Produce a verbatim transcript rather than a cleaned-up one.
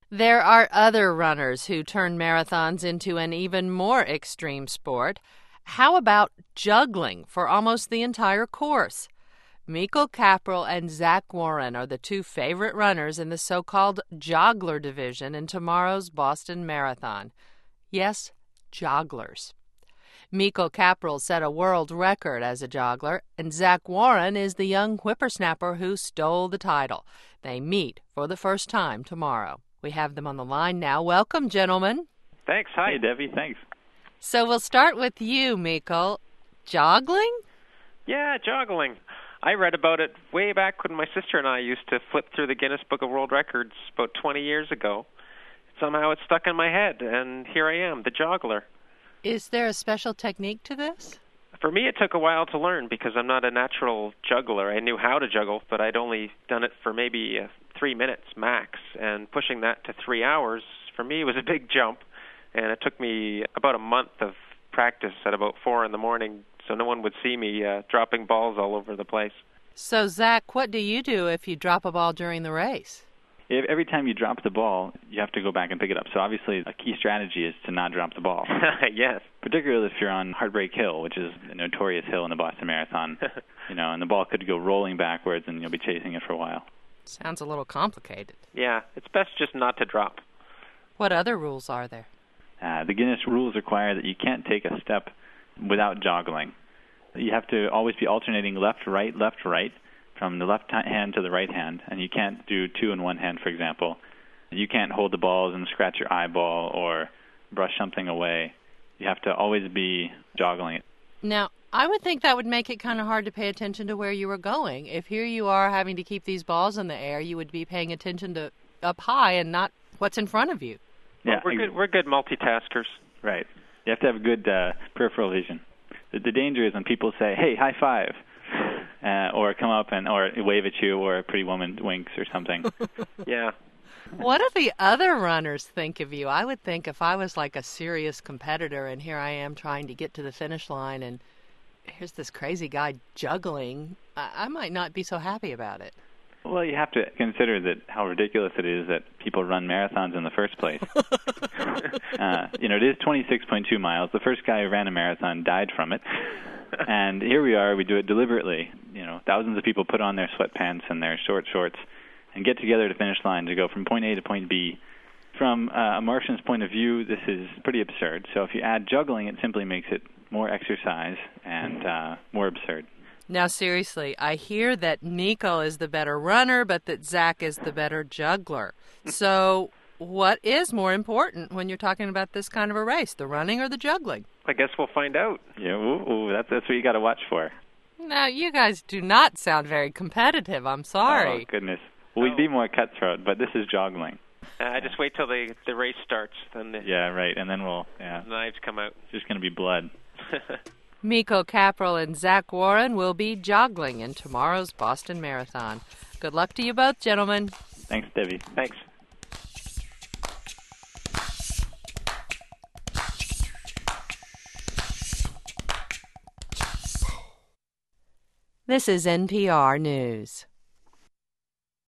There are other runners who turn marathons into an even more extreme sport. How about juggling for almost the entire course? Michael Capral and Zach Warren are the two favorite runners in the so-called joggler division in tomorrow's Boston Marathon. Yes, jogglers. Michael Capral set a world record as a joggler, and Zach Warren is the young whippersnapper who stole the title. They meet for the first time tomorrow. We have them on the line now. Welcome, gentlemen. Thanks. Hi, hey, Debbie. Thanks. So we'll start with you, Michael. Joggling? Yeah, joggling. I read about it way back when my sister and I used to flip through the Guinness Book of World Records about twenty years ago. Somehow it stuck in my head, and here I am, the joggler. Is there a special technique to this? For me, it took a while to learn because I'm not a natural juggler. I knew how to juggle, but I'd only done it for maybe uh, three minutes max. And pushing that to three hours, for me, was a big jump. And it took me about a month of practice at about four in the morning so no one would see me uh, dropping balls all over the place. So, Zach, what do you do if you drop a ball during the race? If every time you drop the ball, you have to go back and pick it up. So obviously a key strategy is to not drop the ball. Yes. Particularly if you're on Heartbreak Hill, which is a notorious hill in the Boston Marathon. You know, and the ball could go rolling backwards and you'll be chasing it for a while. Sounds a little complicated. Yeah, it's best just not to drop. What other rules are there? Uh, the Guinness rules require that you can't take a step without joggling. You have to always be alternating left, right, left, right, from the left hand to the right hand, and you can't do two in one hand, for example. You can't hold the balls and scratch your eyeball or brush something away. You have to always be joggling it. Now, I would think that would make it kind of hard to pay attention to where you were going. If here you are having to keep these balls in the air, you would be paying attention to up high and not what's in front of you. Well, Yeah, we're good. We're good multitaskers. Right. You have to have good uh, peripheral vision. The, the danger is when people say, "Hey, high five," uh, or come up and or wave at you, or a pretty woman winks or something. Yeah. What do the other runners think of you? I would think if I was like a serious competitor and here I am trying to get to the finish line and here's this crazy guy juggling, I, I might not be so happy about it. Well, you have to consider that how ridiculous it is that people run marathons in the first place. uh, you know, it is twenty-six point two miles. The first guy who ran a marathon died from it. And here we are, we do it deliberately. You know, thousands of people put on their sweatpants and their short shorts and get together to finish line to go from point A to point B. From uh, a Martian's point of view, this is pretty absurd. So if you add juggling, it simply makes it more exercise and uh, more absurd. Now, seriously, I hear that Nico is the better runner, but that Zach is the better juggler. So what is more important when you're talking about this kind of a race, the running or the juggling? I guess we'll find out. Yeah, ooh, ooh, that's, that's what you got to watch for. Now, you guys do not sound very competitive. I'm sorry. Oh, goodness. Well, we'd be more cutthroat, but this is joggling. Uh, just wait till the the race starts, then the Yeah, right, and then we'll, yeah. knives come out. It's just going to be blood. Michael Capral and Zach Warren will be joggling in tomorrow's Boston Marathon. Good luck to you both, gentlemen. Thanks, Debbie. Thanks. This is N P R News.